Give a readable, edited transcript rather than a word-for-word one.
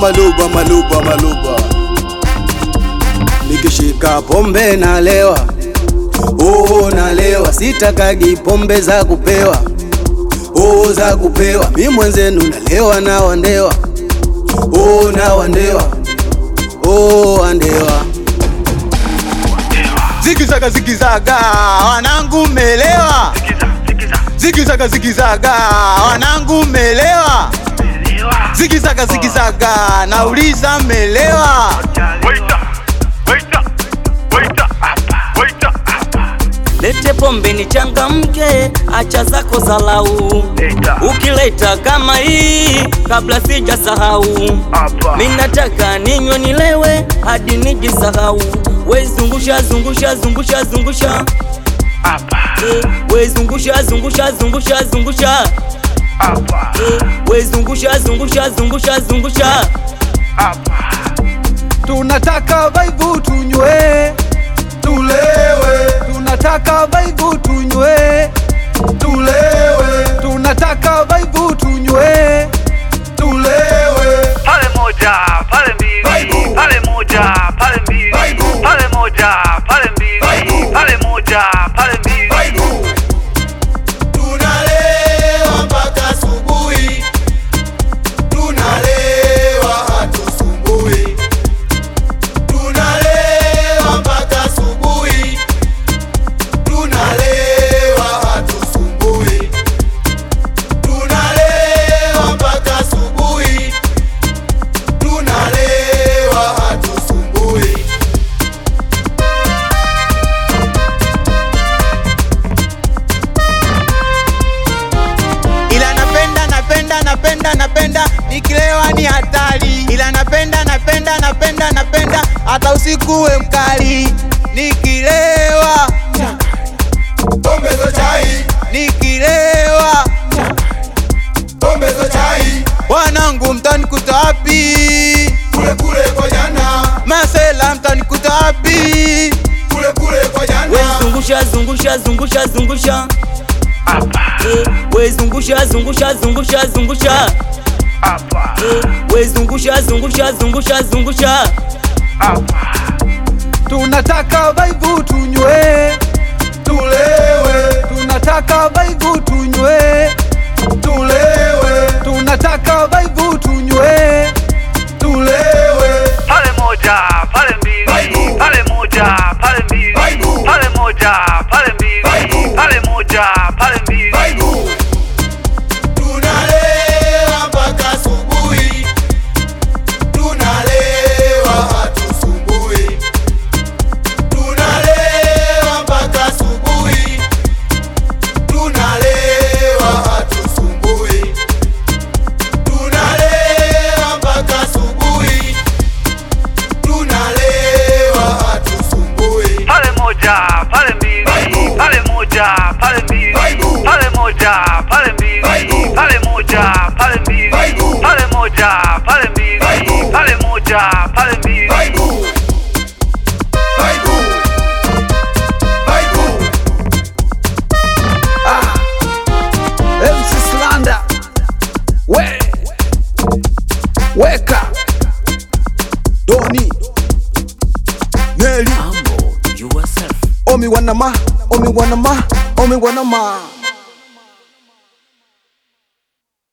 maluba. Nikishika pombe nalewa, nalewa. Sitakagi pombe za kupewa, za kupewa. Mimi mwenzenu nalewa na wandewa, na wandewa, wandewa. Zigizaga wanangu melewa, zigizaga wanangu melewa, zigizaga nauliza melewa. Lete pombe ni changamke, acha zako zalau. Ukileta kama hii kabla sijasahau, mimi nataka ninywe nilewe hadi nijisahau. We zungusha we zungusha we zungusha. Tunataka vibe tunywe tulewe, tunataka vibe tunywe tulewe, tunataka vibe tunywe tulewe. Pale moja, pale mbili, pale moja, pale mbili, pale moja, pale mbili, pale moja, pale mbili. Tunalewa mpaka asubuhi, tunalewa hatusumbui. Tunalewa mpaka asubuhi, tunalewa hatusumbui. Tunalewa mpaka asubuhi, tunalewa hatusumbui. Ila napenda nikilewa ni hatari. Ila napenda hata usiku we mkali. Nikilewa Pombe za chai, nikilewa pombe za chai. wanangu mtanikuta wapi? Kule kwa jana, Masela mtanikuta wapi? kule kwa jana. We zungusha we zungusha we zungusha. Tunataka vibe tunywe tulewe, tunataka vibe tunywe tulewe, tunataka vibe tunywe tulewe. Pale moja, pale mbili, pale moja, pale mbili, pale moja, pale mbili, pale moja, pale mbili. Tunalewa mpaka asubuhi, tunalewa hatusumbui. Tunalewa mpaka asubuhi, tunalewa hatusumbui. Tunalewa mpaka asubuhi, tunalewa hatusumbui. Pale moja, pale mbili, pale moja, pale mbili, pale moja, pale mbili, pale moja, pale mbili, pale moja, pale mbili, pale moja, pale mbili. MC Slanda, weka Doni Nelly, Humble yourself. omi wanama